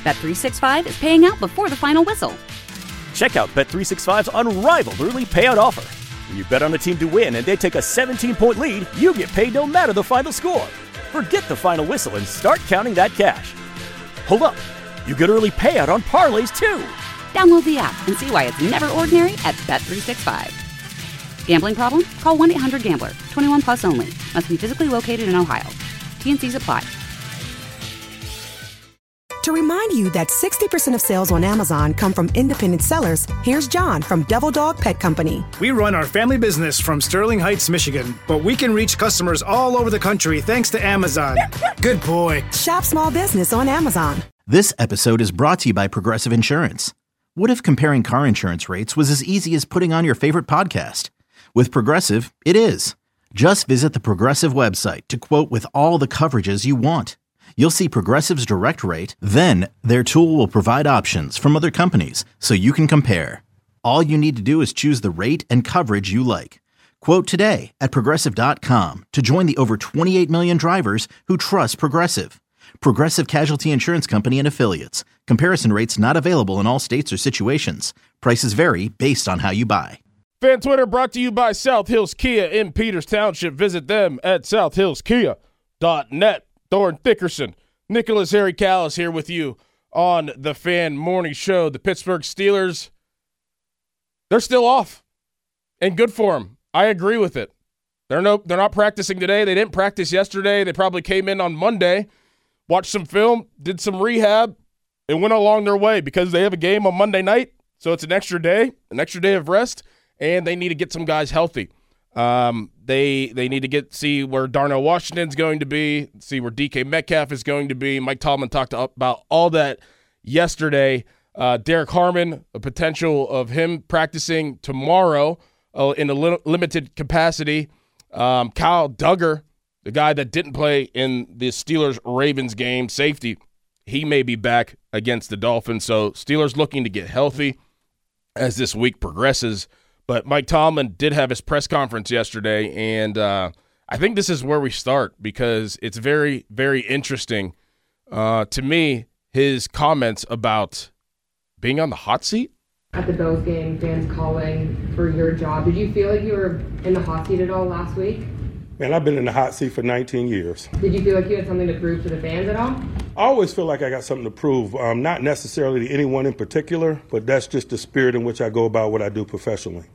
Bet365 is paying out before the final whistle. Check out Bet365's unrivaled early payout offer. When you bet on a team to win and they take a 17-point lead, you get paid no matter the final score. Forget the final whistle and start counting that cash. Hold up. You get early payout on parlays, too. Download the app and see why it's never ordinary at Bet365. Gambling problem? Call 1-800-GAMBLER. 21 plus only. Must be physically located in Ohio. T&Cs apply. To remind you that 60% of sales on Amazon come from independent sellers, here's John from Devil Dog Pet Company. We run our family business from Sterling Heights, Michigan, but we can reach customers all over the country thanks to Amazon. Good boy. Shop small business on Amazon. This episode is brought to you by Progressive Insurance. What if comparing car insurance rates was as easy as putting on your favorite podcast? With Progressive, it is. Just visit the Progressive website to quote with all the coverages you want. You'll see Progressive's direct rate, then their tool will provide options from other companies so you can compare. All you need to do is choose the rate and coverage you like. Quote today at Progressive.com to join the over 28 million drivers who trust Progressive. Progressive Casualty Insurance Company and Affiliates. Comparison rates not available in all states or situations. Prices vary based on how you buy. Fan Twitter brought to you by South Hills Kia in Peters Township. Visit them at southhillskia.net. Thorne Thickerson, Nicholas Harry Callis here with you on the Fan Morning Show. The Pittsburgh Steelers, they're still off, and good for them. I agree with it. They're not practicing today. They didn't practice yesterday. They probably came in on Monday, watched some film, did some rehab, and went along their way because they have a game on Monday night. So it's an extra day of rest, and they need to get some guys healthy. They need to see where Darnell Washington's going to be, see where DK Metcalf is going to be. Mike Tomlin talked about all that yesterday. Derek Harmon, a potential of him practicing tomorrow in a limited capacity. Kyle Duggar, the guy that didn't play in the Steelers-Ravens game, safety, he may be back against the Dolphins. So Steelers looking to get healthy as this week progresses. But Mike Tomlin did have his press conference yesterday, and I think this is where we start because it's very, very interesting to me, his comments about being on the hot seat. At the Bills game, fans calling for your job. Did you feel like you were in the hot seat at all last week? Man, I've been in the hot seat for 19 years. Did you feel like you had something to prove to the fans at all? I always feel like I got something to prove, not necessarily to anyone in particular, but that's just the spirit in which I go about what I do professionally.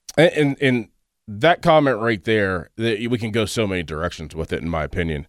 And that comment right there, we can go so many directions with it, in my opinion.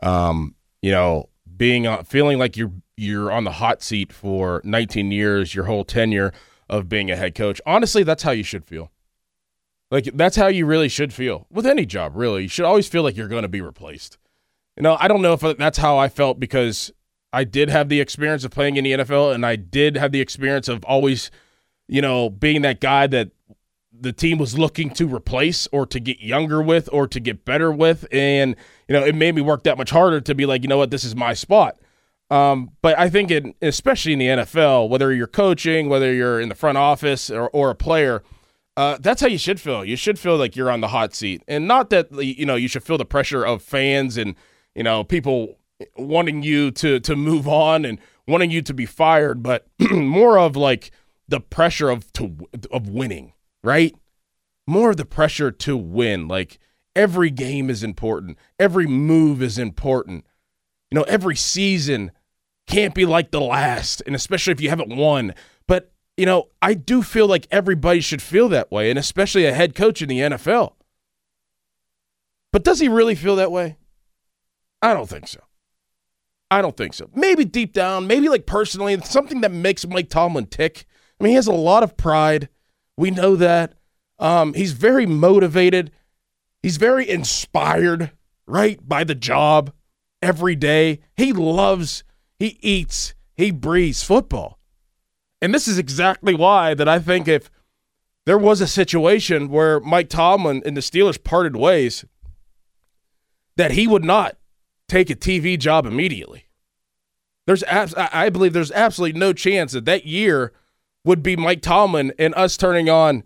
Feeling like you're on the hot seat for 19 years, your whole tenure of being a head coach. Honestly, that's how you should feel. Like, that's how you really should feel with any job, really. You should always feel like you're going to be replaced. I don't know if that's how I felt because I did have the experience of playing in the NFL, and I did have the experience of always, being that guy that the team was looking to replace or to get younger with or to get better with. And, it made me work that much harder to be like, you know what, this is my spot. But I think especially in the NFL, whether you're coaching, whether you're in the front office or a player, that's how you should feel. You should feel like you're on the hot seat, and not that, you should feel the pressure of fans and, people wanting you to move on and wanting you to be fired, but more of like the pressure of winning, right? More of the pressure to win. Like, every game is important. Every move is important. Every season can't be like the last, and especially if you haven't won. But I do feel like everybody should feel that way, and especially a head coach in the NFL. But does he really feel that way? I don't think so. Maybe deep down, maybe like personally, it's something that makes Mike Tomlin tick. I mean, he has a lot of pride. We know that. He's very motivated. He's very inspired, right, by the job every day. He eats, he breathes football. And this is exactly why that I think if there was a situation where Mike Tomlin and the Steelers parted ways, that he would not take a TV job immediately. I believe there's absolutely no chance that year would be Mike Tomlin and us turning on,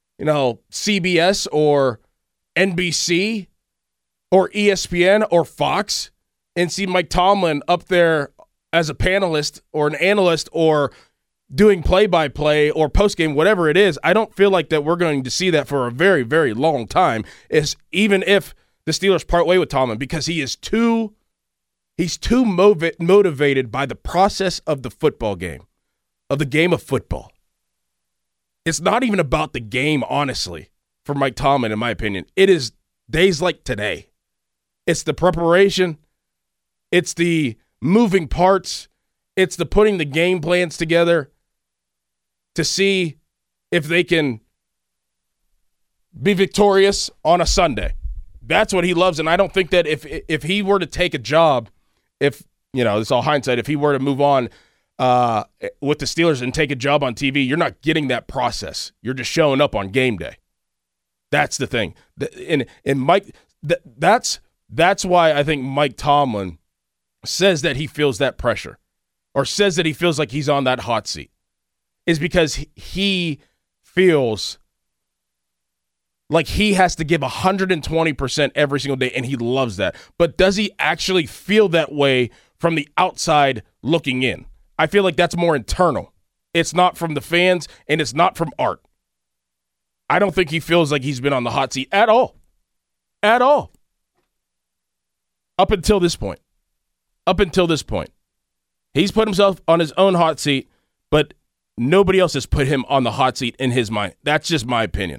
CBS or NBC or ESPN or Fox and see Mike Tomlin up there as a panelist or an analyst or doing play-by-play or post-game, whatever it is, I don't feel like that we're going to see that for a very, very long time, even if the Steelers part way with Tomlin, because he's too motivated by the process of the football game, of the game of football. It's not even about the game, honestly, for Mike Tomlin, in my opinion. It is days like today. It's the preparation. It's the moving parts. It's the putting the game plans together to see if they can be victorious on a Sunday. That's what he loves, and I don't think that if he were to take a job, this is all hindsight, if he were to move on with the Steelers and take a job on TV, you're not getting that process. You're just showing up on game day. That's the thing. And Mike, that's why I think Mike Tomlin says that he feels that pressure or says that he feels like he's on that hot seat, is because he feels like he has to give 120% every single day, and he loves that. But does he actually feel that way from the outside looking in? I feel like that's more internal. It's not from the fans, and it's not from Art. I don't think he feels like he's been on the hot seat at all. At all. Up until this point. He's put himself on his own hot seat, but nobody else has put him on the hot seat in his mind. That's just my opinion.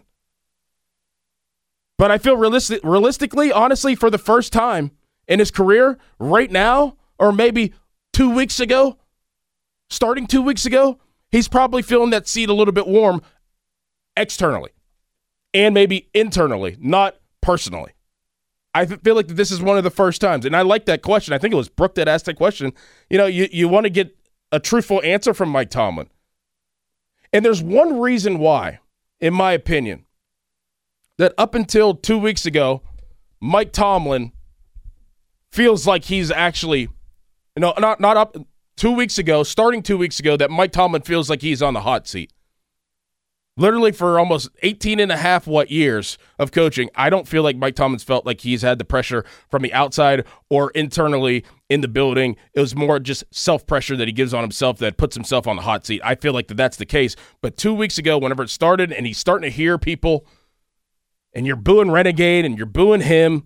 But I feel realistically, honestly, for the first time in his career, right now, or maybe 2 weeks ago, starting 2 weeks ago, he's probably feeling that seat a little bit warm externally and maybe internally, not personally. I feel like this is one of the first times, and I like that question. I think it was Brooke that asked that question. You want to get a truthful answer from Mike Tomlin. And there's one reason why, in my opinion, that up until 2 weeks ago, Mike Tomlin feels like he's actually, not up 2 weeks ago, starting 2 weeks ago, that Mike Tomlin feels like he's on the hot seat. Literally for almost 18 and a half years of coaching, I don't feel like Mike Tomlin's felt like he's had the pressure from the outside or internally in the building. It was more just self-pressure that he gives on himself that puts himself on the hot seat. I feel like that's the case. But 2 weeks ago, whenever it started and he's starting to hear people, and you're booing Renegade and you're booing him,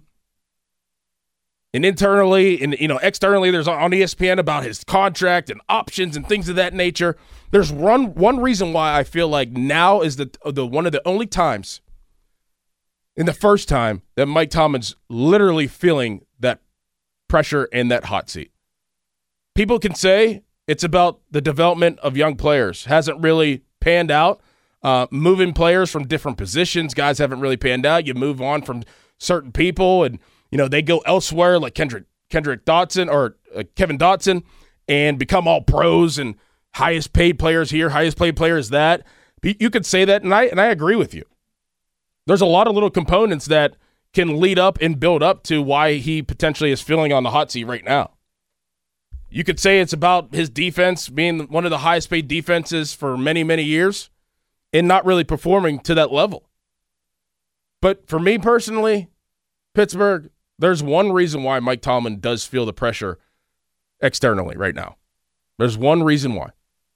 and internally and externally, there's on ESPN about his contract and options and things of that nature. There's one reason why I feel like now is the one of the only times, in the first time, that Mike Tomlin's literally feeling that pressure and that hot seat. People can say it's about the development of young players. Hasn't really panned out. Moving players from different positions, guys haven't really panned out. You move on from certain people, and they go elsewhere, like Kendrick Dotson or Kevin Dotson, and become all pros and highest paid players here, highest paid players that. You could say that, and I agree with you. There's a lot of little components that can lead up and build up to why he potentially is feeling on the hot seat right now. You could say it's about his defense being one of the highest paid defenses for many, many years, and not really performing to that level. But for me personally, Pittsburgh, there's one reason why Mike Tomlin does feel the pressure externally right now. There's one reason why.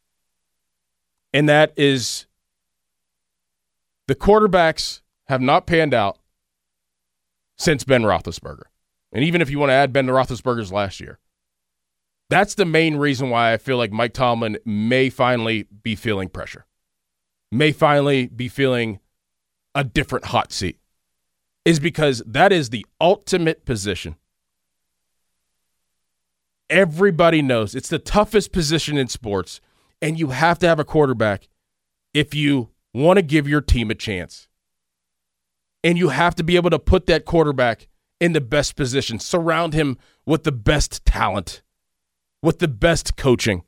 And that is the quarterbacks have not panned out since Ben Roethlisberger. And even if you want to add Ben Roethlisberger's last year. That's the main reason why I feel like Mike Tomlin may finally be feeling pressure. May finally be feeling a different hot seat, is because that is the ultimate position. Everybody knows it's the toughest position in sports, and you have to have a quarterback if you want to give your team a chance. And you have to be able to put that quarterback in the best position, surround him with the best talent, with the best coaching.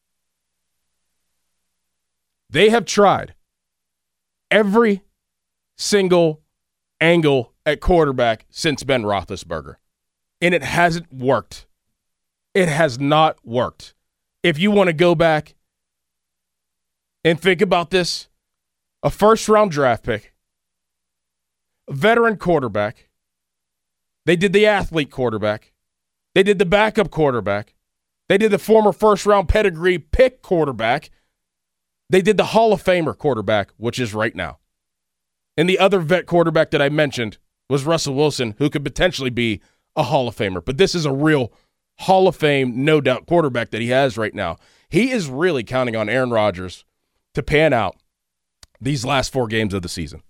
They have tried every single angle at quarterback since Ben Roethlisberger, and it hasn't worked. It has not worked. If you want to go back and think about this, a first-round draft pick, a veteran quarterback, they did the athlete quarterback, they did the backup quarterback, They did the former first-round pedigree pick quarterback. They did the Hall of Famer quarterback, which is right now. And the other vet quarterback that I mentioned was Russell Wilson, who could potentially be a Hall of Famer. But this is a real Hall of Fame, no doubt, quarterback that he has right now. He is really counting on Aaron Rodgers to pan out these last 4 games of the season.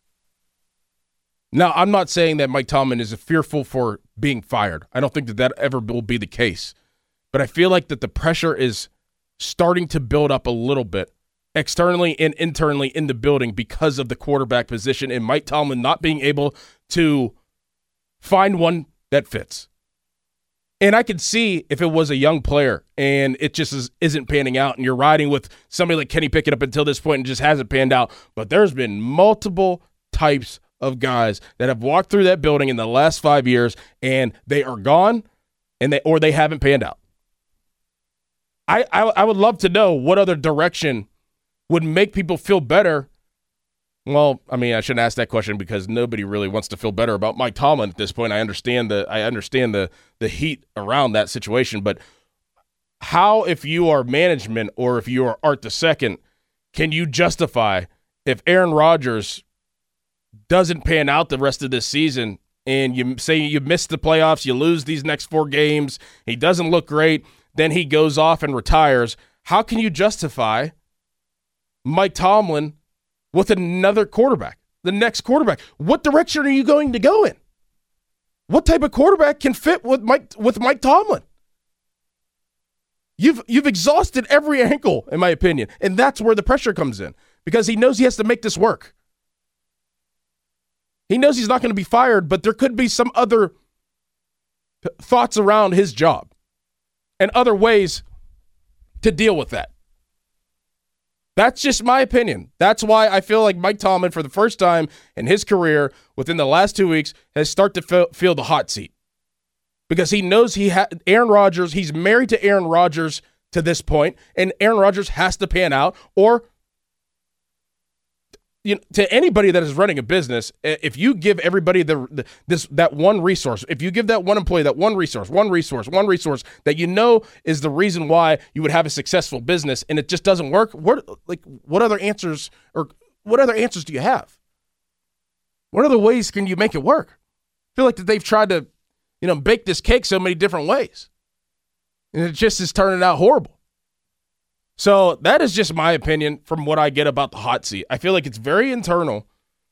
Now, I'm not saying that Mike Tomlin is fearful for being fired. I don't think that ever will be the case. But I feel like that the pressure is starting to build up a little bit, externally and internally in the building, because of the quarterback position and Mike Tomlin not being able to find one that fits. And I could see if it was a young player and it just isn't panning out, and you're riding with somebody like Kenny Pickett up until this point and just hasn't panned out. But there's been multiple types of guys that have walked through that building in the last 5 years, and they are gone, and they haven't panned out. I would love to know what other direction would make people feel better. Well, I mean, I shouldn't ask that question because nobody really wants to feel better about Mike Tomlin at this point. I understand the heat around that situation, but how, if you are management or if you are Art II, can you justify if Aaron Rodgers doesn't pan out the rest of this season and you say you miss the playoffs, you lose these next 4 games, he doesn't look great, then he goes off and retires? How can you justify Mike Tomlin with another quarterback, the next quarterback? What direction are you going to go in? What type of quarterback can fit with Mike Tomlin? You've exhausted every angle, in my opinion, and that's where the pressure comes in, because he knows he has to make this work. He knows he's not going to be fired, but there could be some other thoughts around his job and other ways to deal with that. That's just my opinion. That's why I feel like Mike Tomlin, for the first time in his career, within the last 2 weeks, has started to feel the hot seat. Because he knows Aaron Rodgers, he's married to Aaron Rodgers to this point, and Aaron Rodgers has to pan out. Or, to anybody that is running a business, if you give everybody that one resource, if you give that one employee that one resource that you know is the reason why you would have a successful business, and it just doesn't work, what other answers do you have? What other ways can you make it work? I feel like that they've tried to, bake this cake so many different ways, and it just is turning out horrible. So that is just my opinion from what I get about the hot seat. I feel like it's very internal,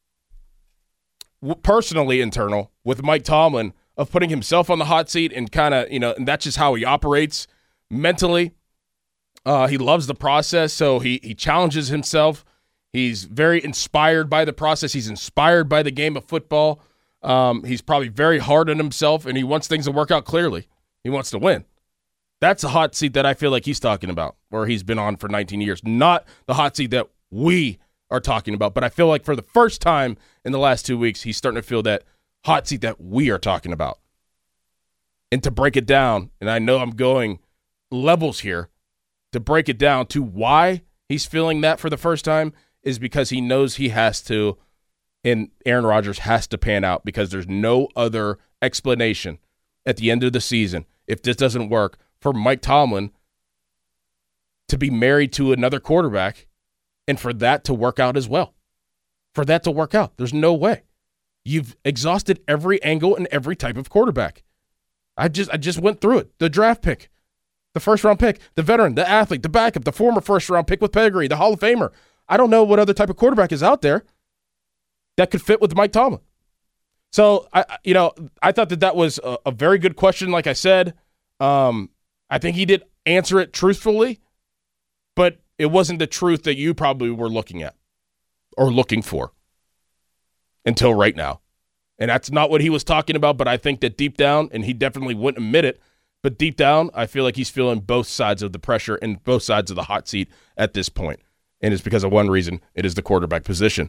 personally internal, with Mike Tomlin, of putting himself on the hot seat and kind of, and that's just how he operates mentally. He loves the process, so he challenges himself. He's very inspired by the process. He's inspired by the game of football. He's probably very hard on himself, and he wants things to work out clearly. He wants to win. That's the hot seat that I feel like he's talking about, where he's been on for 19 years, not the hot seat that we are talking about. But I feel like for the first time in the last 2 weeks, he's starting to feel that hot seat that we are talking about. And to break it down, and I know I'm going levels here, to break it down to why he's feeling that for the first time is because he knows he has to, and Aaron Rodgers has to pan out, because there's no other explanation at the end of the season, if this doesn't work, for Mike Tomlin to be married to another quarterback and for that to work out as well. For that to work out. There's no way. You've exhausted every angle and every type of quarterback. I just went through it. The draft pick, the first-round pick, the veteran, the athlete, the backup, the former first-round pick with pedigree, the Hall of Famer. I don't know what other type of quarterback is out there that could fit with Mike Tomlin. So, I thought that was a very good question, like I said. I think he did answer it truthfully, but it wasn't the truth that you probably were looking at or looking for until right now. And that's not what he was talking about, but I think that deep down, and he definitely wouldn't admit it, but deep down, I feel like he's feeling both sides of the pressure and both sides of the hot seat at this point. And it's because of one reason. It is the quarterback position.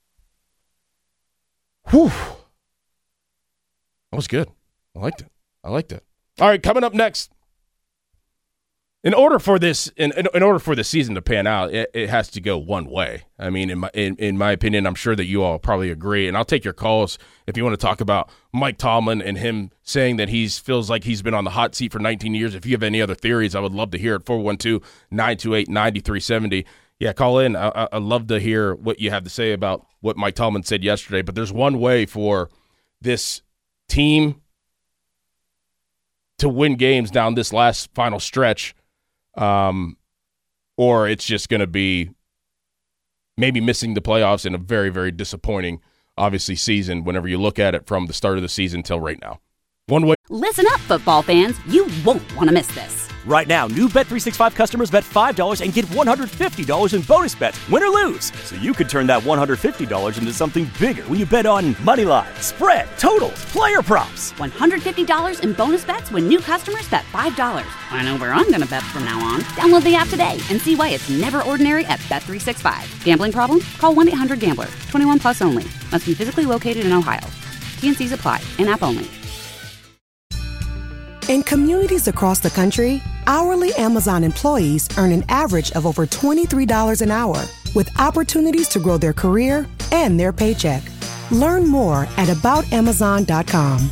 Whew. That was good. I liked it. All right, coming up next, In order for this, in order for the season to pan out, it has to go one way. I mean, in my opinion, I'm sure that you all probably agree. And I'll take your calls if you want to talk about Mike Tomlin and him saying that he feels like he's been on the hot seat for 19 years. If you have any other theories, I would love to hear it. 412-928-9370. Yeah, call in. I'd love to hear what you have to say about what Mike Tomlin said yesterday. But there's one way for this team to win games down this last final stretch. Or it's just going to be maybe missing the playoffs in a very, very disappointing, obviously, season whenever you look at it from the start of the season till right now. One way. Listen up, football fans. You won't want to miss this. Right now, new Bet365 customers bet $5 and get $150 in bonus bets, win or lose. So you could turn that $150 into something bigger when you bet on money line, spread, totals, player props. $150 in bonus bets when new customers bet $5. I know where I'm going to bet from now on. Download the app today and see why it's never ordinary at Bet365. Gambling problem? Call 1-800-GAMBLER. 21 plus only. Must be physically located in Ohio. T&Cs apply. In-app only. In communities across the country, hourly Amazon employees earn an average of over $23 an hour, with opportunities to grow their career and their paycheck. Learn more at aboutamazon.com.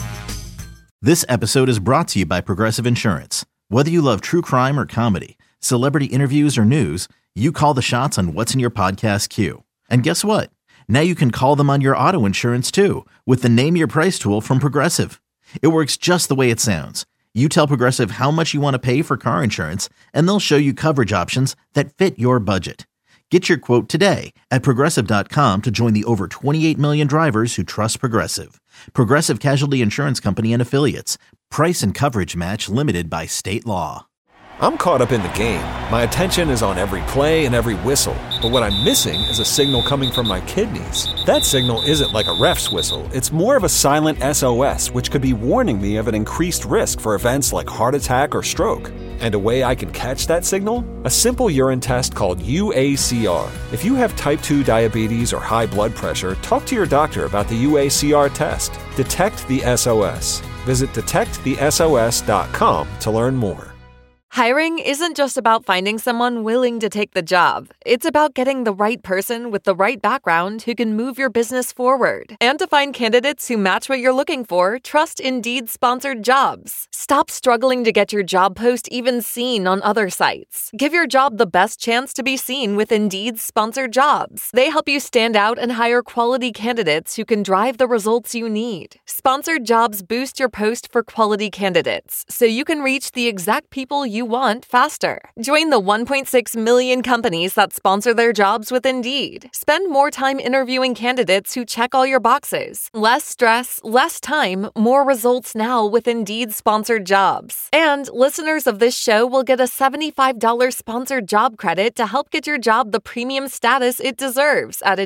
This episode is brought to you by Progressive Insurance. Whether you love true crime or comedy, celebrity interviews or news, you call the shots on what's in your podcast queue. And guess what? Now you can call them on your auto insurance too, with the Name Your Price tool from Progressive. It works just the way it sounds. You tell Progressive how much you want to pay for car insurance, and they'll show you coverage options that fit your budget. Get your quote today at Progressive.com to join the over 28 million drivers who trust Progressive. Progressive Casualty Insurance Company and Affiliates. Price and coverage match limited by state law. I'm caught up in the game. My attention is on every play and every whistle. But what I'm missing is a signal coming from my kidneys. That signal isn't like a ref's whistle. It's more of a silent SOS, which could be warning me of an increased risk for events like heart attack or stroke. And a way I can catch that signal? A simple urine test called UACR. If you have type 2 diabetes or high blood pressure, talk to your doctor about the UACR test. Detect the SOS. Visit detectthesos.com to learn more. Hiring isn't just about finding someone willing to take the job. It's about getting the right person with the right background who can move your business forward. And to find candidates who match what you're looking for, trust Indeed sponsored jobs. Stop struggling to get your job post even seen on other sites. Give your job the best chance to be seen with Indeed sponsored jobs. They help you stand out and hire quality candidates who can drive the results you need. Sponsored jobs boost your post for quality candidates, so you can reach the exact people you want faster. Join the 1.6 million companies that sponsor their jobs with Indeed. Spend more time interviewing candidates who check all your boxes. Less stress, less time, more results now with Indeed sponsored jobs. And listeners of this show will get a $75 sponsored job credit to help get your job the premium status it deserves at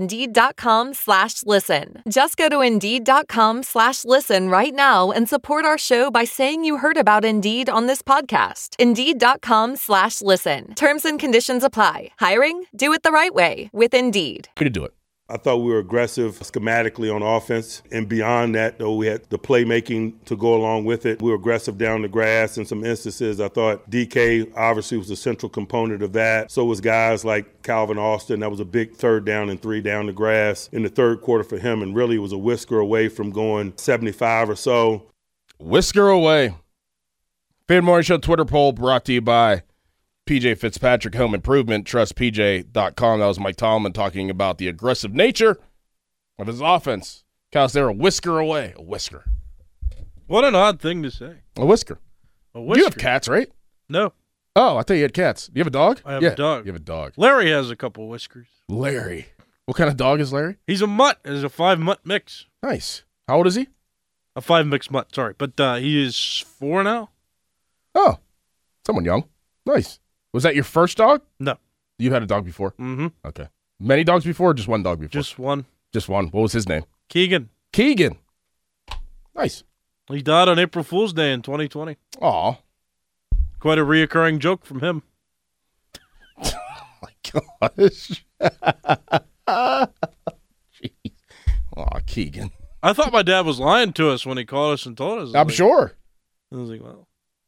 Indeed.com/listen. Just go to Indeed.com/listen right now and support our show by saying you heard about Indeed on this podcast. Indeed.com/listen. Terms and conditions apply. Hiring? Do it the right way with Indeed. Way to do it. I thought we were aggressive schematically on offense. And beyond that, though, we had the playmaking to go along with it. We were aggressive down the grass in some instances. I thought DK obviously was a central component of that. So was guys like Calvin Austin. That was a big 3rd down and 3 down the grass in the third quarter for him. And really was a whisker away from going 75 or so. Whisker away. Fade Morning Show Twitter poll brought to you by PJ Fitzpatrick Home Improvement. TrustPJ.com. That was Mike Tomlin talking about the aggressive nature of his offense. Cal's there a whisker away. A whisker. What an odd thing to say. A whisker. A whisker. You have cats, right? No. Oh, I thought you had cats. Do you have a dog? I have a dog. You have a dog. Larry has a couple whiskers. Larry. What kind of dog is Larry? He's a mutt. He's a 5-mutt mix. Nice. How old is he? A 5-mix mutt, sorry. But he is 4 now. Oh, someone young. Nice. Was that your first dog? No. You had a dog before? Mm-hmm. Okay. Many dogs before or just one dog before? Just one. Just one. What was his name? Keegan. Keegan. Nice. He died on April Fool's Day in 2020. Aw. Quite a reoccurring joke from him. Oh, my gosh. Jeez. Aw, Keegan. I thought my dad was lying to us when he called us and told us. I'm sure. I was like, well.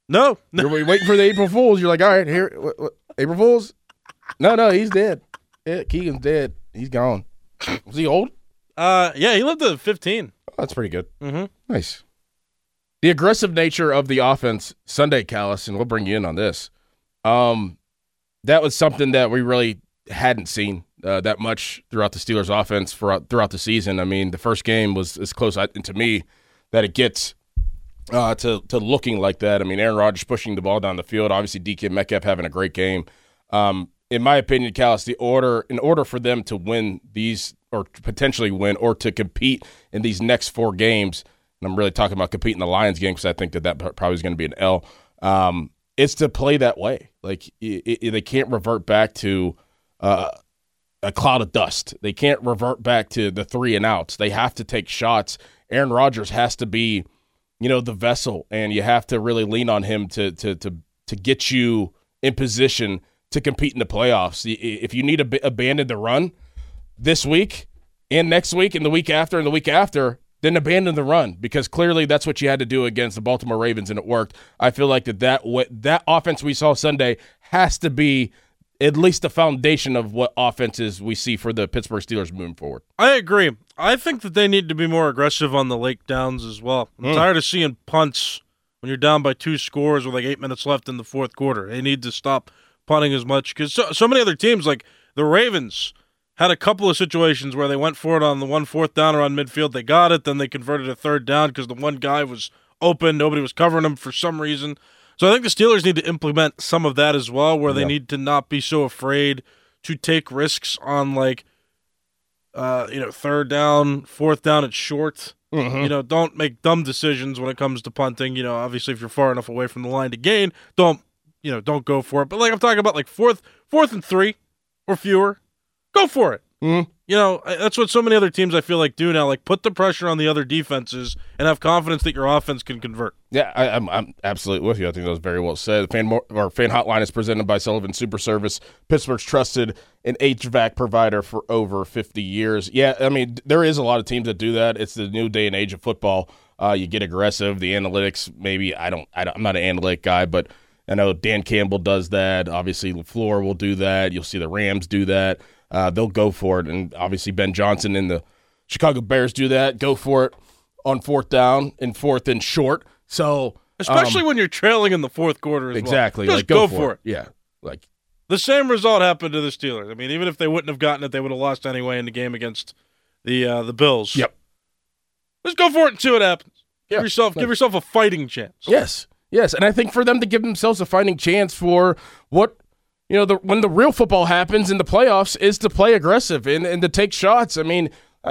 No. You're waiting for the April Fools. You're like, all right, here, what, April Fools? No, he's dead. Yeah, Keegan's dead. He's gone. Was he old? Yeah, he lived to 15. Oh, that's pretty good. Mm-hmm. Nice. The aggressive nature of the offense Sunday, Callis, and we'll bring you in on this. That was something that we really hadn't seen that much throughout the Steelers' offense throughout the season. I mean, the first game was as close to me that it gets to looking like that. I mean, Aaron Rodgers pushing the ball down the field. Obviously, DK Metcalf having a great game. In my opinion, Callis, in order for them to win these or potentially win or to compete in these next 4 games, and I'm really talking about competing in the Lions game because I think that probably is going to be an L, it's to play that way. Like they can't revert back to a cloud of dust. They can't revert back to the 3 and outs. They have to take shots. Aaron Rodgers has to be, the vessel, and you have to really lean on him to get you in position to compete in the playoffs. If you need to abandon the run this week and next week and the week after and the week after, then abandon the run, because clearly that's what you had to do against the Baltimore Ravens, and it worked. I feel like that offense we saw Sunday has to be at least the foundation of what offenses we see for the Pittsburgh Steelers moving forward. I agree. I think that they need to be more aggressive on the late downs as well. I'm tired of seeing punts when you're down by 2 scores with like 8 minutes left in the fourth quarter. They need to stop punting as much, because so many other teams, like the Ravens, had a couple of situations where they went for it on the 1 4th down around midfield. They got it, then they converted a 3rd down because the one guy was open. Nobody was covering him for some reason. So I think the Steelers need to implement some of that as well, where they need to not be so afraid to take risks on 3rd down, 4th down, it's short. Mm-hmm. Don't make dumb decisions when it comes to punting. Obviously if you're far enough away from the line to gain, don't go for it. But I'm talking about 4th and 3 or fewer. Go for it. Mm-hmm. That's what so many other teams I feel like do now. Put the pressure on the other defenses and have confidence that your offense can convert. Yeah, I'm absolutely with you. I think that was very well said. Fan Hotline is presented by Sullivan Super Service, Pittsburgh's trusted an HVAC provider for over 50 years. Yeah, I mean, there is a lot of teams that do that. It's the new day and age of football. You get aggressive. The analytics, maybe I'm not an analytic guy, but I know Dan Campbell does that. Obviously, LaFleur will do that. You'll see the Rams do that. They'll go for it, and obviously Ben Johnson and the Chicago Bears do that. Go for it on 4th down and 4th and short. So especially when you're trailing in the fourth quarter as exactly, well. Just go for it. Yeah, the same result happened to the Steelers. I mean, even if they wouldn't have gotten it, they would have lost anyway in the game against the Bills. Yep. Let's go for it and see what happens. Yeah. Give yourself a fighting chance. Yes, and I think for them to give themselves a fighting chance for what. When the real football happens in the playoffs is to play aggressive and to take shots. I mean,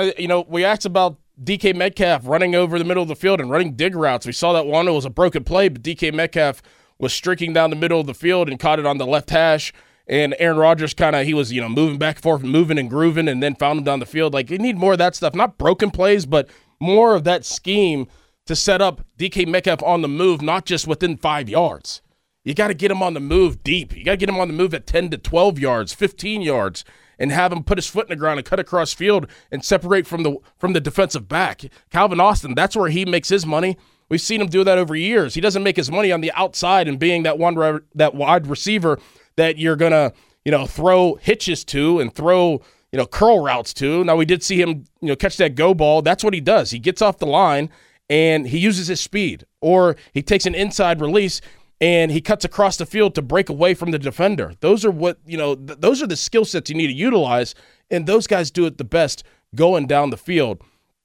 we asked about DK Metcalf running over the middle of the field and running dig routes. We saw that one. It was a broken play, but DK Metcalf was streaking down the middle of the field and caught it on the left hash. And Aaron Rodgers he was, moving back and forth, moving and grooving, and then found him down the field. You need more of that stuff. Not broken plays, but more of that scheme to set up DK Metcalf on the move, not just within 5 yards. You got to get him on the move deep. You got to get him on the move at 10 to 12 yards, 15 yards, and have him put his foot in the ground and cut across field and separate from the defensive back. Calvin Austin, that's where he makes his money. We've seen him do that over years. He doesn't make his money on the outside and being that wide receiver that you're going to throw hitches to and throw curl routes to. Now, we did see him catch that go ball. That's what he does. He gets off the line and he uses his speed, or he takes an inside release and he cuts across the field to break away from the defender. Those are those are the skill sets you need to utilize, and those guys do it the best going down the field.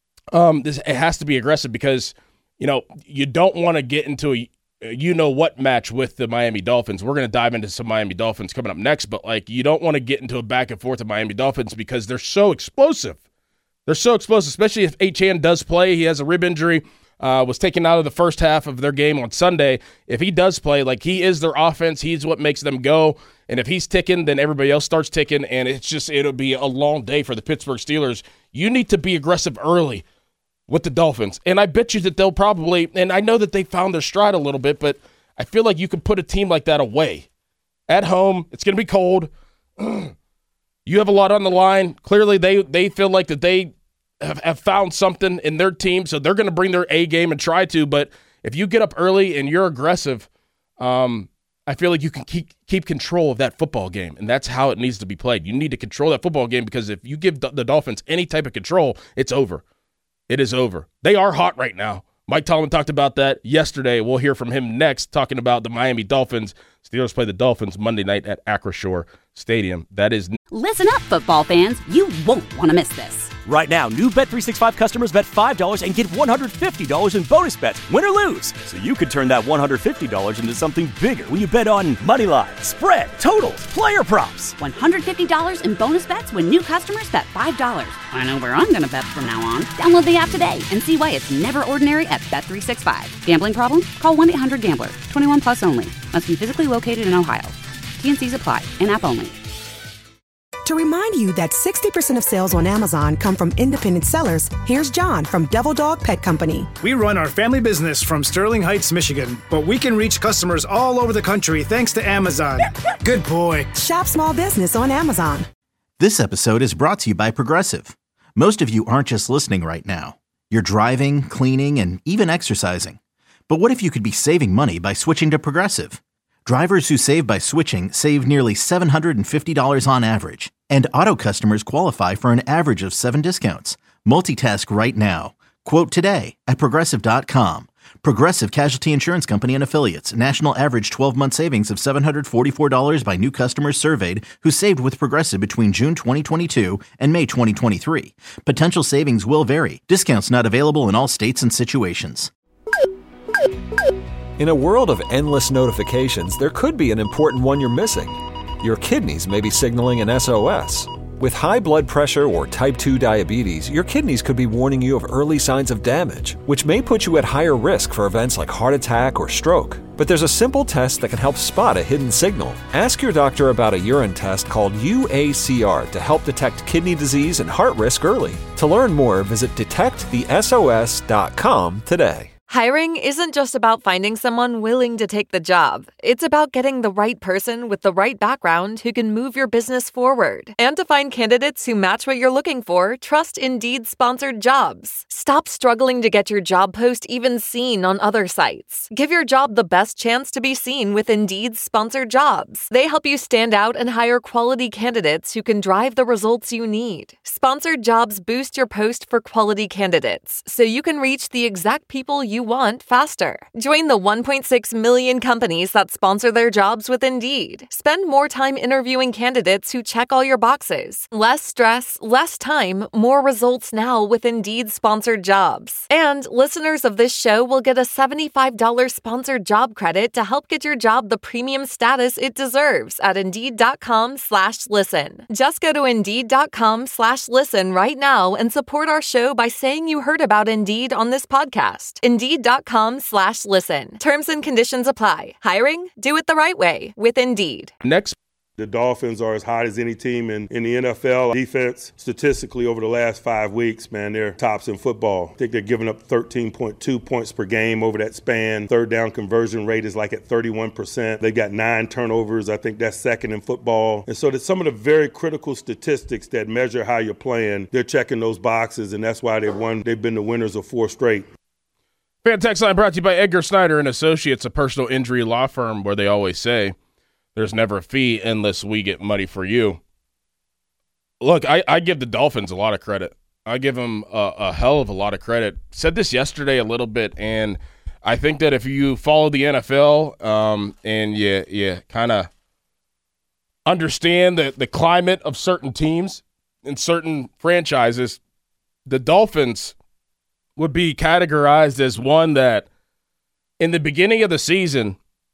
It has to be aggressive because, you don't want to get into a what match with the Miami Dolphins. We're going to dive into some Miami Dolphins coming up next, but you don't want to get into a back and forth of Miami Dolphins because they're so explosive. They're so explosive, especially if Achane does play. He has a rib injury. Was taken out of the first half of their game on Sunday. If he does play, he is their offense, he's what makes them go. And if he's ticking, then everybody else starts ticking, and it'll be a long day for the Pittsburgh Steelers. You need to be aggressive early with the Dolphins. And I bet you that they'll probably, and I know that they found their stride a little bit, but I feel like you can put a team like that away. At home, it's going to be cold. You have a lot on the line. Clearly, they feel like that they have found something in their team, so they're going to bring their A game and try to. But if you get up early and you're aggressive, I feel like you can keep control of that football game, and that's how it needs to be played. You need to control that football game because if you give the Dolphins any type of control, it's over. It is over. They are hot right now. Mike Tomlin talked about that yesterday. We'll hear from him next, talking about the Miami Dolphins. Steelers play the Dolphins Monday night at Acrisure Stadium. That is. Listen up, football fans. You won't want to miss this. Right now, new Bet365 customers bet $5 and get $150 in bonus bets, win or lose. So you could turn that $150 into something bigger when you bet on money line, spread, totals, player props. $150 in bonus bets when new customers bet $5. I know where I'm going to bet from now on. Download the app today and see why it's never ordinary at Bet365. Gambling problem? Call 1-800-GAMBLER. 21 plus only. Must be physically located in Ohio. T&Cs apply. In-app only. To remind you that 60% of sales on Amazon come from independent sellers, here's John from Devil Dog Pet Company. We run our family business from Sterling Heights, Michigan, but we can reach customers all over the country thanks to Amazon. Good boy. Shop small business on Amazon. This episode is brought to you by Progressive. Most of you aren't just listening right now. You're driving, cleaning, and even exercising. But what if you could be saving money by switching to Progressive? Drivers who save by switching save nearly $750 on average. And auto customers qualify for an average of 7 discounts. Multitask right now. Quote today at Progressive.com. Progressive Casualty Insurance Company and Affiliates. National average 12-month savings of $744 by new customers surveyed who saved with Progressive between June 2022 and May 2023. Potential savings will vary. Discounts not available in all states and situations. In a world of endless notifications, there could be an important one you're missing. Your kidneys may be signaling an SOS. With high blood pressure or type 2 diabetes, your kidneys could be warning you of early signs of damage, which may put you at higher risk for events like heart attack or stroke. But there's a simple test that can help spot a hidden signal. Ask your doctor about a urine test called UACR to help detect kidney disease and heart risk early. To learn more, visit detectthesos.com today. Hiring isn't just about finding someone willing to take the job. It's about getting the right person with the right background who can move your business forward. And to find candidates who match what you're looking for, trust Indeed-sponsored jobs. Stop struggling to get your job post even seen on other sites. Give your job the best chance to be seen with Indeed-sponsored jobs. They help you stand out and hire quality candidates who can drive the results you need. Sponsored jobs boost your post for quality candidates, so you can reach the exact people you want faster. Join the 1.6 million companies that sponsor their jobs with Indeed. Spend more time interviewing candidates who check all your boxes. Less stress, less time, more results now with Indeed-sponsored jobs. And listeners of this show will get a $75 sponsored job credit to help get your job the premium status it deserves at Indeed.com/listen. Just go to Indeed.com/listen right now and support our show by saying you heard about Indeed on this podcast. Indeed.com/listen. Terms and conditions apply. Hiring? Do it the right way with Indeed. Next. The Dolphins are as hot as any team in the NFL. Defense, statistically, over the last 5 weeks, man, they're tops in football. I think they're giving up 13.2 points per game over that span. Third down conversion rate is like at 31%. They got 9 turnovers. I think that's second in football. And so some of the very critical statistics that measure how you're playing, they're checking those boxes, and that's why they've been the winners of 4 straight. Fan Text Line brought to you by Edgar Snyder and Associates, a personal injury law firm where they always say, there's never a fee unless we get money for you. Look, I give the Dolphins a lot of credit. I give them a hell of a lot of credit. Said this yesterday a little bit, and I think that if you follow the NFL and you kind of understand the climate of certain teams and certain franchises, the Dolphins would be categorized as one that in the beginning of the season,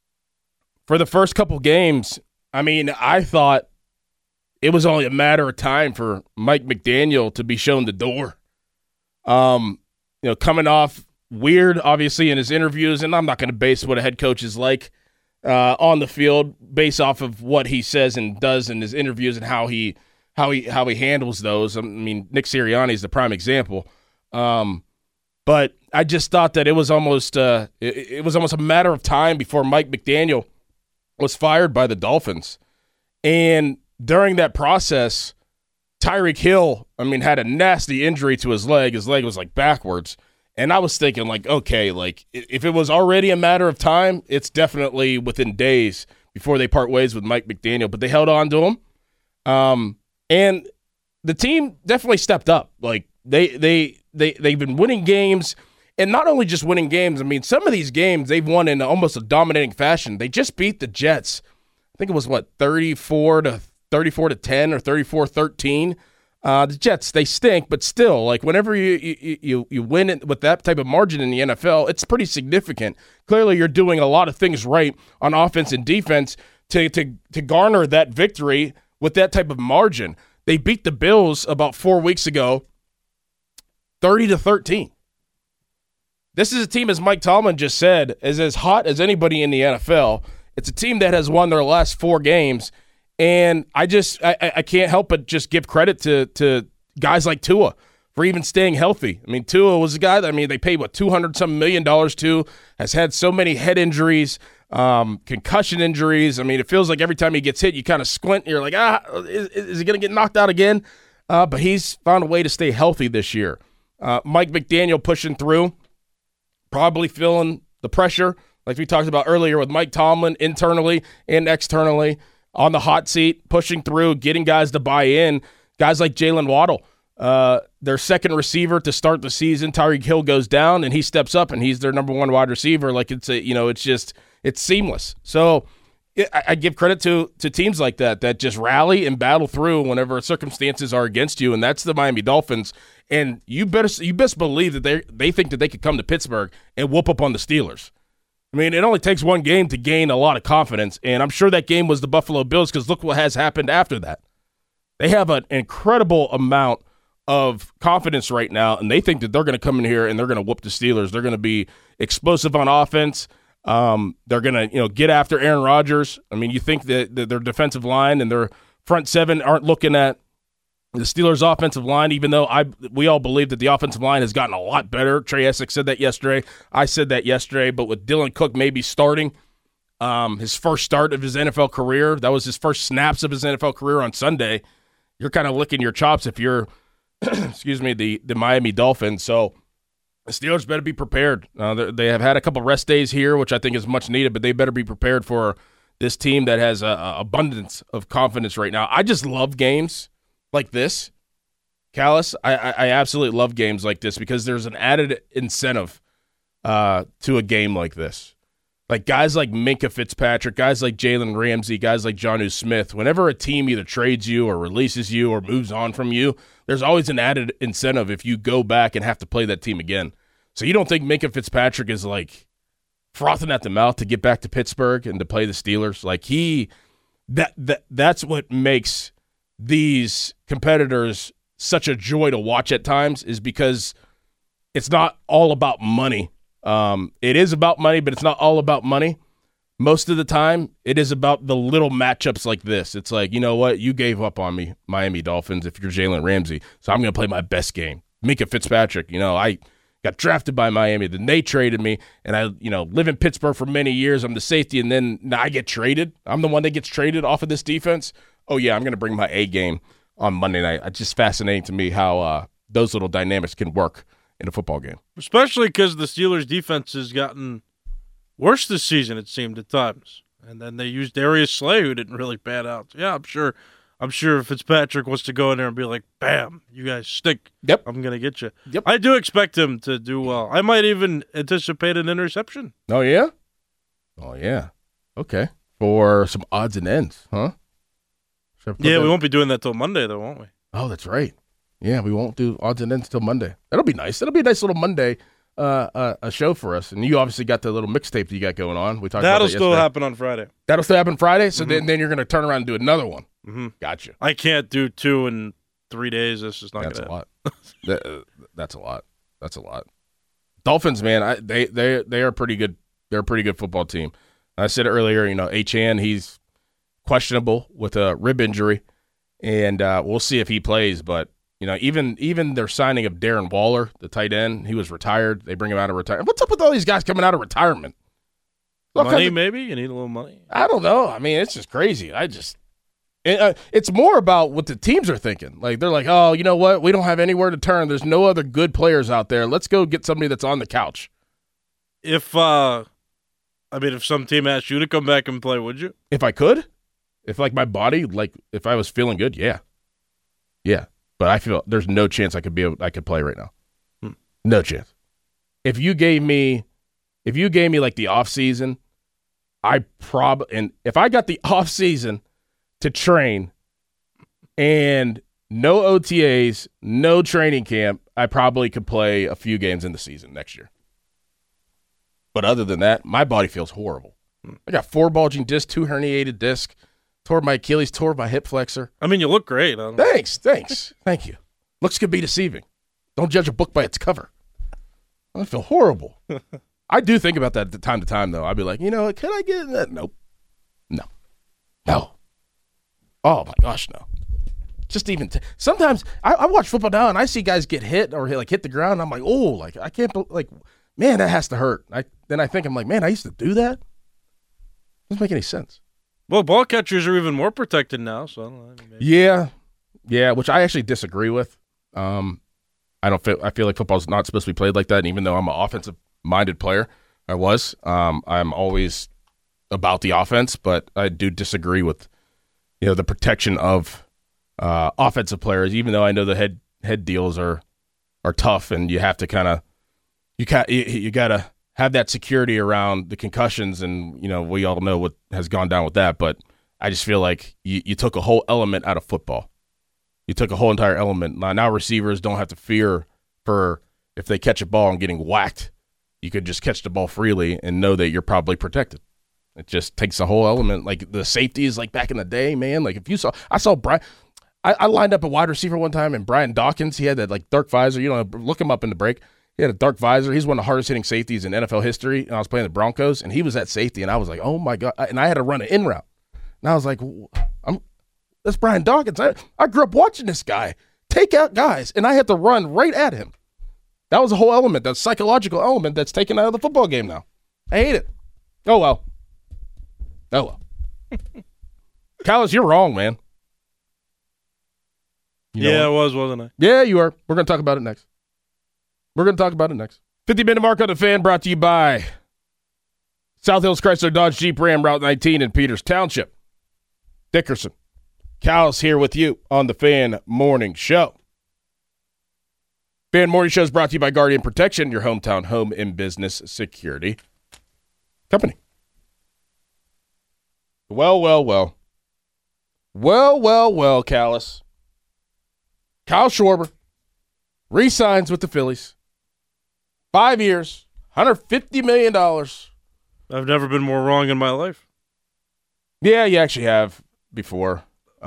for the first couple games, I mean, I thought it was only a matter of time for Mike McDaniel to be shown the door. Coming off weird, obviously, in his interviews, and I'm not going to base what a head coach is like on the field based off of what he says and does in his interviews and how he handles those. I mean, Nick Sirianni is the prime example. But I just thought that it was almost a matter of time before Mike McDaniel was fired by the Dolphins. And during that process, Tyreek Hill, had a nasty injury to his leg. His leg was like backwards. And I was thinking, like, okay, like, if it was already a matter of time, it's definitely within days before they part ways with Mike McDaniel. But they held on to him. And the team definitely stepped up. Like, they've been winning games. And not only just winning games, I mean, some of these games they've won in almost a dominating fashion. They just beat the Jets. I think it was, 34-10 or 34-13. The Jets, they stink, but still, like, whenever you win it with that type of margin in the NFL, it's pretty significant. Clearly, you're doing a lot of things right on offense and defense to garner that victory with that type of margin. They beat the Bills about 4 weeks ago, 30-13. This is a team, as Mike Tomlin just said, is as hot as anybody in the NFL. It's a team that has won their last 4 games. And I can't help but just give credit to guys like Tua for even staying healthy. I mean, Tua was a guy that, they paid, $200-something million to, has had so many head injuries, concussion injuries. I mean, it feels like every time he gets hit, you kind of squint, and you're like, is he going to get knocked out again? But he's found a way to stay healthy this year. Mike McDaniel pushing through, probably feeling the pressure, like we talked about earlier with Mike Tomlin, internally and externally, on the hot seat, pushing through, getting guys to buy in. Guys like Jalen Waddle, their second receiver to start the season. Tyreek Hill goes down, and he steps up, and he's their number 1 wide receiver. Like, it's seamless. So I give credit to teams like that just rally and battle through whenever circumstances are against you, and that's the Miami Dolphins. And you best believe that they think that they could come to Pittsburgh and whoop up on the Steelers. I mean, it only takes one game to gain a lot of confidence, and I'm sure that game was the Buffalo Bills, because look what has happened after that. They have an incredible amount of confidence right now, and they think that they're going to come in here and they're going to whoop the Steelers. They're going to be explosive on offense. They're going to get after Aaron Rodgers. I mean, you think that their defensive line and their front seven aren't looking at the Steelers' offensive line, even though we all believe that the offensive line has gotten a lot better. Trey Essex said that yesterday. I said that yesterday. But with Dylan Cook maybe starting his first start of his NFL career, that was his first snaps of his NFL career on Sunday, you're kind of licking your chops if you're, the Miami Dolphins. So the Steelers better be prepared. They have had a couple rest days here, which I think is much needed, but they better be prepared for this team that has an abundance of confidence right now. I just love games like this, Callis. I absolutely love games like this because there's an added incentive to a game like this. Like guys like Minkah Fitzpatrick, guys like Jalen Ramsey, guys like Jonnu Smith, whenever a team either trades you or releases you or moves on from you, there's always an added incentive if you go back and have to play that team again. So you don't think Minkah Fitzpatrick is like frothing at the mouth to get back to Pittsburgh and to play the Steelers? Like that's what makes these competitors such a joy to watch at times, is because it's not all about money. It is about money, but it's not all about money. Most of the time, it is about the little matchups like this. It's like, you know what? You gave up on me, Miami Dolphins, if you're Jalen Ramsey, so I'm going to play my best game. Minkah Fitzpatrick, I got drafted by Miami, then they traded me, and I, live in Pittsburgh for many years. I'm the safety, and then I get traded. I'm the one that gets traded off of this defense. Oh, yeah, I'm going to bring my A game on Monday night. It's just fascinating to me how those little dynamics can work in a football game. Especially because the Steelers' defense has gotten worse this season, it seemed, at times. And then they used Darius Slay, who didn't really pan out. Yeah, I'm sure Fitzpatrick wants to go in there and be like, bam, you guys stink. Yep. I'm going to get you. Yep. I do expect him to do well. I might even anticipate an interception. Oh, yeah? Oh, yeah. Okay. For some odds and ends, huh? Yeah, we won't be doing that till Monday, though, won't we? Oh, that's right. Yeah, we won't do odds and ends till Monday. That'll be nice. That'll be a nice little Monday a show for us. And you obviously got the little mixtape that you got going on. We talked about that still happen on Friday. That'll still happen Friday? So then you're going to turn around and do another one. Mm-hmm. Gotcha. I can't do 2 in 3 days. That's just not going to happen. That's a lot. That's a lot. Dolphins, man, they are pretty good. They're a pretty good football team. I said earlier, Achane, he's questionable with a rib injury, and we'll see if he plays. But even their signing of Darren Waller, the tight end, he was retired. They bring him out of retirement. What's up with all these guys coming out of retirement? Money, maybe? You need a little money? I don't know. I mean, it's just crazy. It's more about what the teams are thinking. Like, they're like, oh, you know what? We don't have anywhere to turn. There's no other good players out there. Let's go get somebody that's on the couch. If some team asked you to come back and play, would you? If I could? If, like, my body, like, if I was feeling good, yeah. Yeah. But I feel there's no chance I could play right now. No chance. If you gave me like the off season, and if I got the off season to train and no OTAs, no training camp, I probably could play a few games in the season next year. But other than that, my body feels horrible. I got 4 bulging discs, 2 herniated discs, tore my Achilles, tore my hip flexor. I mean, you look great. Thanks. Thank you. Looks can be deceiving. Don't judge a book by its cover. I feel horrible. I do think about that time to time, though. I'd be like, can I get that? Nope. No. Oh, my gosh, no. Just even sometimes I watch football now, and I see guys get hit or hit the ground, and I'm like, oh, like, I can't, like, man, that has to hurt. Then I think, I'm like, man, I used to do that? Doesn't make any sense. Well, ball catchers are even more protected now, so I don't know. Maybe. Yeah, which I actually disagree with. I feel like football's not supposed to be played like that, and even though I'm an offensive-minded player, I'm always about the offense, but I do disagree with, the protection of offensive players, even though I know the head deals are tough, and you have to kind of you got to have that security around the concussions, and we all know what has gone down with that. But I just feel like you took a whole element out of football. You took a whole entire element. Now receivers don't have to fear for if they catch a ball and getting whacked. You could just catch the ball freely and know that you're probably protected. It just takes a whole element. Like the safeties, like back in the day, man. Like I saw Brian. I lined up a wide receiver one time, and Brian Dawkins, he had that like dark visor. Look him up in the break. He had a dark visor. He's one of the hardest hitting safeties in NFL history. And I was playing the Broncos, and he was at safety, and I was like, oh my God. And I had to run an in route. And I was like, that's Brian Dawkins. I grew up watching this guy take out guys, and I had to run right at him. That was a whole element, that psychological element that's taken out of the football game now. I hate it. Oh, well. Callis, you're wrong, man. I was, wasn't I? Yeah, you are. We're going to talk about it next. 50-minute mark on the Fan brought to you by South Hills Chrysler Dodge Jeep Ram Route 19 in Peters Township. Dickerson. Callis here with you on the Fan Morning Show. Fan Morning Show is brought to you by Guardian Protection, your hometown home and business security company. Well, Callis. Kyle Schwarber re-signs with the Phillies. 5 years, $150 million. I've never been more wrong in my life. Yeah, you actually have before.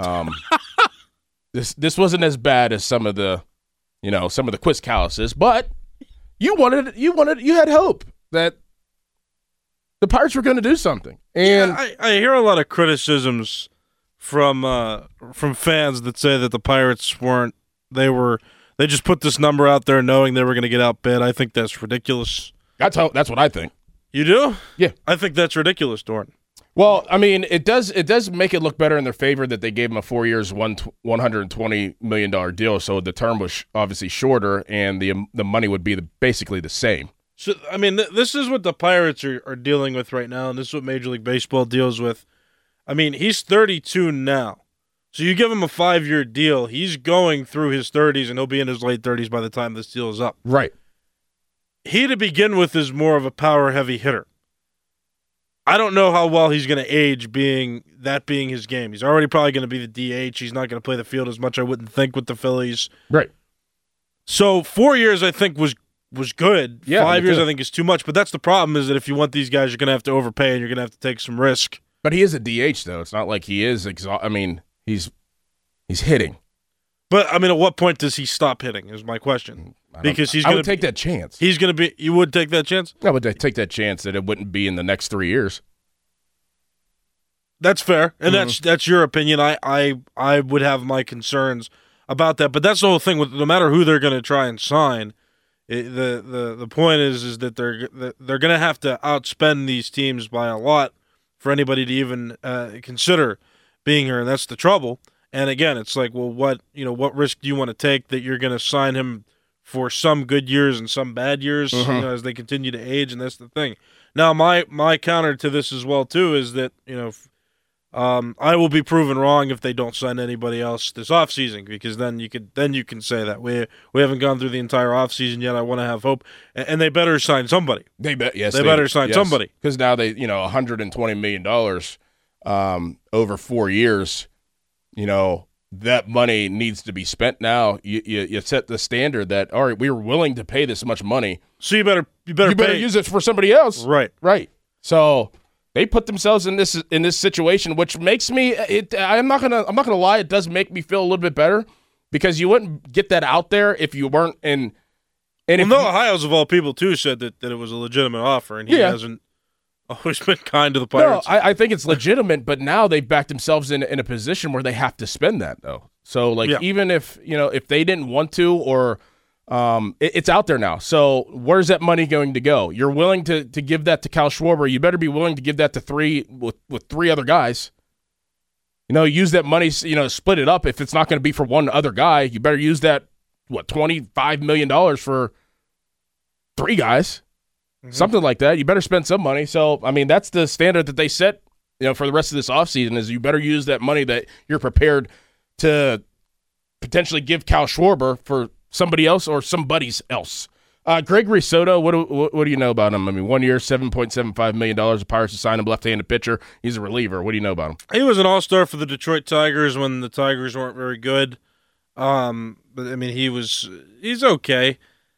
This wasn't as bad as some of the Quiz Callises, but you had hope that the Pirates were going to do something. And I hear a lot of criticisms from fans that say that the Pirates weren't. They just put this number out there knowing they were going to get outbid. I think that's ridiculous. That's what I think. You do? Yeah. I think that's ridiculous, Dorn. Well, I mean, it does make it look better in their favor that they gave him a 4 years, $120 million deal. So the term was obviously shorter, and the money would be basically the same. So, I mean, this is what the Pirates are dealing with right now, and this is what Major League Baseball deals with. I mean, he's 32 now. So you give him a 5-year deal, he's going through his 30s, and he'll be in his late 30s by the time this deal is up. Right. He, to begin with, is more of a power-heavy hitter. I don't know how well he's going to age being his game. He's already probably going to be the DH. He's not going to play the field as much, I wouldn't think, with the Phillies. Right. So 4 years, I think, was good. Yeah, 5 years, I think, is too much. But that's the problem, is that if you want these guys, you're going to have to overpay, and you're going to have to take some risk. But he is a DH, though. It's not like he is he's hitting. But, I mean, at what point does he stop hitting is my question. Because I would take that chance. He's going to be – you would take that chance? I would take that chance that it wouldn't be in the next 3 years. That's fair, and that's your opinion. I would have my concerns about that, but that's the whole thing. With no matter who they're going to try and sign, the point is that they're going to have to outspend these teams by a lot for anybody to even consider being here, and that's the trouble. And again, it's like, well, what risk do you want to take that you're going to sign him for some good years and some bad years as they continue to age? And that's the thing. Now, my counter to this as well too is that I will be proven wrong if they don't sign anybody else this offseason, because then you can say that we haven't gone through the entire offseason yet. I want to have hope, and they better sign somebody. They better sign somebody, because now they $120 million over 4 years. That money needs to be spent now. You set the standard that, all right, we were willing to pay this much money, so you better use it for somebody else. Right. So they put themselves in this situation, which makes me. I'm not gonna lie. It does make me feel a little bit better, because you wouldn't get that out there if you weren't in. And Noah Hiles, of all people, too, said that it was a legitimate offer, and he hasn't always been kind to the Pirates. No, I think it's legitimate, but now they've backed themselves in a position where they have to spend that, though. So, even if if they didn't want to, or it's out there now. So where's that money going to go? You're willing to give that to Kyle Schwarber. You better be willing to give that to three other guys. Use that money, split it up. If it's not going to be for one other guy, you better use that, $25 million for 3 guys. Mm-hmm. Something like that. You better spend some money. So, I mean, that's the standard that they set, for the rest of this offseason, is you better use that money that you're prepared to potentially give Kyle Schwarber for somebody else or somebody's else. Gregory Soto, what do you know about him? I mean, 1 year, $7.75 million. The Pirates assigned him, left-handed pitcher. He's a reliever. What do you know about him? He was an all-star for the Detroit Tigers when the Tigers weren't very good. But I mean, he's okay.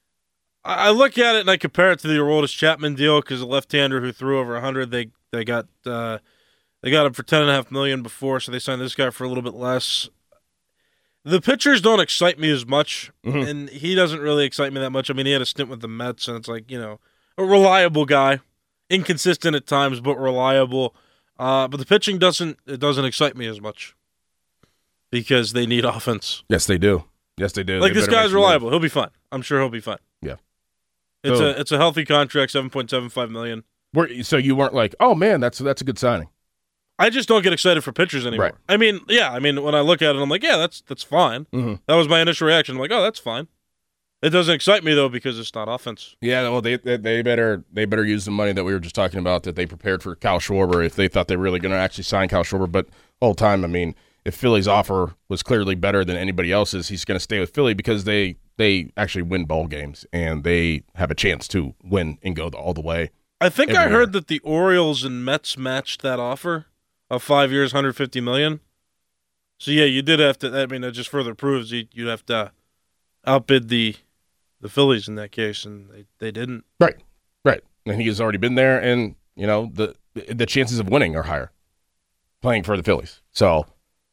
I look at it and I compare it to the Aroldis Chapman deal, because a left-hander who threw over 100, they got him for $10.5 million before, so they signed this guy for a little bit less. The pitchers don't excite me as much, and he doesn't really excite me that much. I mean, he had a stint with the Mets, and it's like, a reliable guy, inconsistent at times, but reliable. But the pitching doesn't excite me as much, because they need offense. Yes, they do. Like, this guy's reliable. He'll be fine. I'm sure he'll be fine. Yeah. It's a healthy contract, $7.75 million. So you weren't like, oh man, that's a good signing. I just don't get excited for pitchers anymore. Right. I mean, when I look at it, I'm like, yeah, that's fine. Mm-hmm. That was my initial reaction. I'm like, oh, that's fine. It doesn't excite me though, because it's not offense. Yeah, well, they better use the money that we were just talking about, that they prepared for Kyle Schwarber, if they thought they were really going to actually sign Kyle Schwarber. But the whole time, I mean, if Philly's offer was clearly better than anybody else's, he's going to stay with Philly, because they actually win ball games, and they have a chance to win and go all the way. I think I heard that the Orioles and Mets matched that offer of 5 years, $150 million. So yeah, you did have to. I mean, that just further proves you'd have to outbid the Phillies in that case, and they didn't. Right. And he has already been there, and the chances of winning are higher playing for the Phillies. So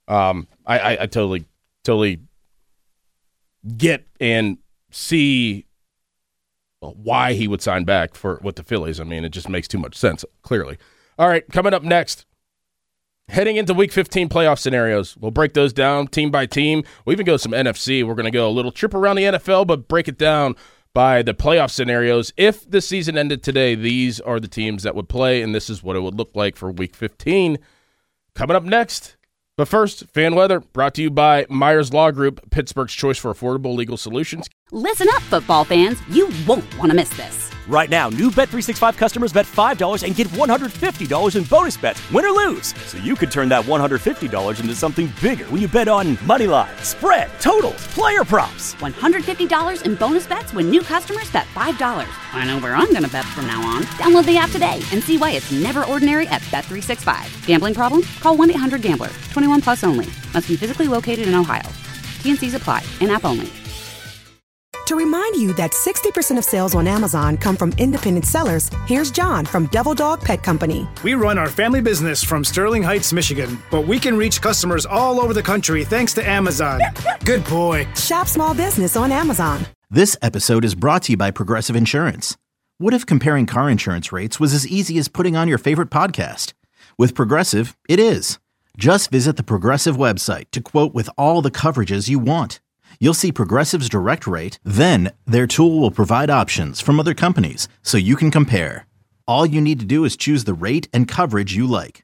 I totally get and see why he would sign back with the Phillies. I mean, it just makes too much sense, clearly. All right, coming up next, heading into Week 15 playoff scenarios. We'll break those down team by team. We'll even go some NFC. We're going to go a little trip around the NFL, but break it down by the playoff scenarios. If the season ended today, these are the teams that would play, and this is what it would look like for Week 15. Coming up next. But first, fan weather brought to you by Myers Law Group, Pittsburgh's choice for affordable legal solutions. Listen up, football fans. You won't want to miss this. Right now, new Bet365 customers bet $5 and get $150 in bonus bets, win or lose. So you could turn that $150 into something bigger when you bet on moneyline, spread, totals, player props. $150 in bonus bets when new customers bet $5. I know where I'm going to bet from now on. Download the app today and see why it's never ordinary at Bet365. Gambling problem? Call 1-800-GAMBLER. 21 plus only. Must be physically located in Ohio. T&Cs apply. In-app only. To remind you that 60% of sales on Amazon come from independent sellers, here's John from Devil Dog Pet Company. We run our family business from Sterling Heights, Michigan, but we can reach customers all over the country thanks to Amazon. Good boy. Shop small business on Amazon. This episode is brought to you by Progressive Insurance. What if comparing car insurance rates was as easy as putting on your favorite podcast? With Progressive, it is. Just visit the Progressive website to quote with all the coverages you want. You'll see Progressive's direct rate, then their tool will provide options from other companies so you can compare. All you need to do is choose the rate and coverage you like.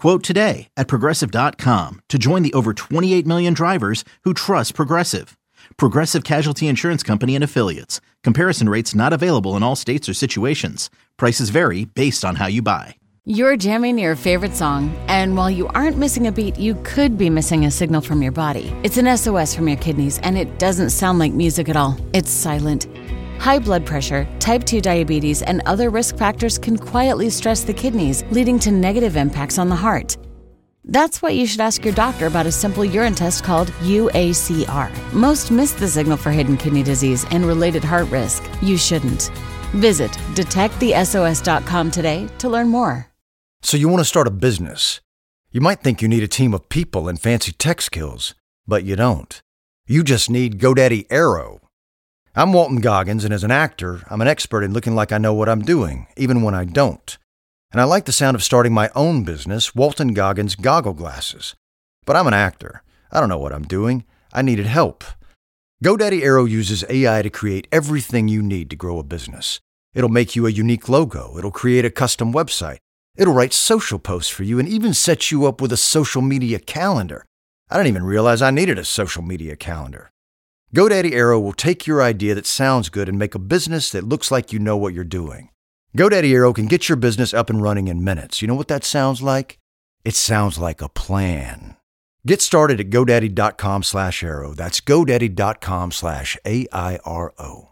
Quote today at Progressive.com to join the over 28 million drivers who trust Progressive. Progressive Casualty Insurance Company and Affiliates. Comparison rates not available in all states or situations. Prices vary based on how you buy. You're jamming your favorite song, and while you aren't missing a beat, you could be missing a signal from your body. It's an SOS from your kidneys, and it doesn't sound like music at all. It's silent. High blood pressure, type 2 diabetes, and other risk factors can quietly stress the kidneys, leading to negative impacts on the heart. That's why you should ask your doctor about a simple urine test called UACR. Most miss the signal for hidden kidney disease and related heart risk. You shouldn't. Visit detectthesos.com today to learn more. So you want to start a business. You might think you need a team of people and fancy tech skills, but you don't. You just need GoDaddy Aero. I'm Walton Goggins, and as an actor, I'm an expert in looking like I know what I'm doing, even when I don't. And I like the sound of starting my own business, Walton Goggins Goggle Glasses. But I'm an actor. I don't know what I'm doing. I needed help. GoDaddy Aero uses AI to create everything you need to grow a business. It'll make you a unique logo. It'll create a custom website. It'll write social posts for you and even set you up with a social media calendar. I didn't even realize I needed a social media calendar. GoDaddy Aero will take your idea that sounds good and make a business that looks like you know what you're doing. GoDaddy Aero can get your business up and running in minutes. You know what that sounds like? It sounds like a plan. Get started at GoDaddy.com/Aero. That's GoDaddy.com/AIRO.